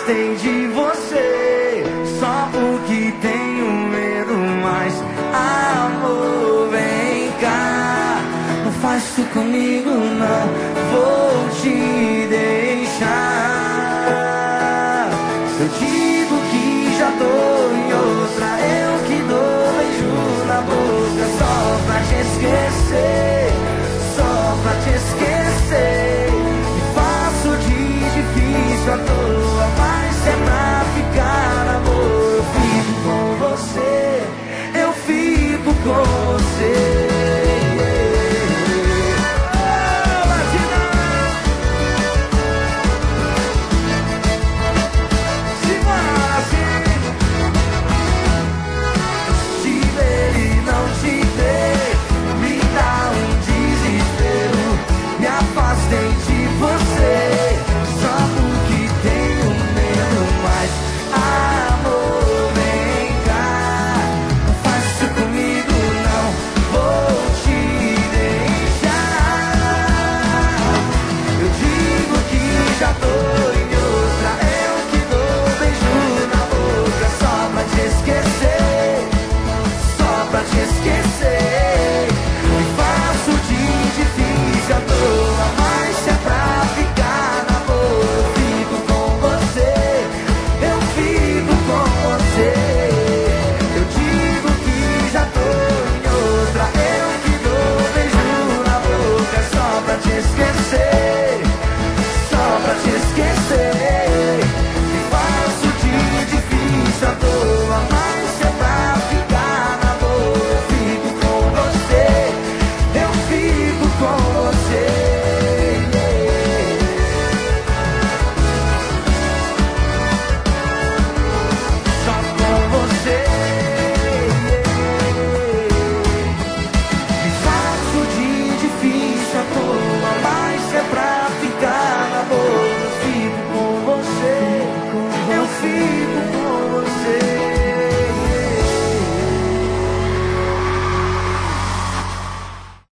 afastei de você só porque tenho medo, mas amor, vem cá, não faz isso comigo não, vou te deixar. Se eu digo que já tô em outra, eu que dou beijo na boca só pra te esquecer, só pra te esquecer. Me faço de difícil à toa, mas se é pra ficar na boa, eu fico com você, eu fico com você. Esquecer.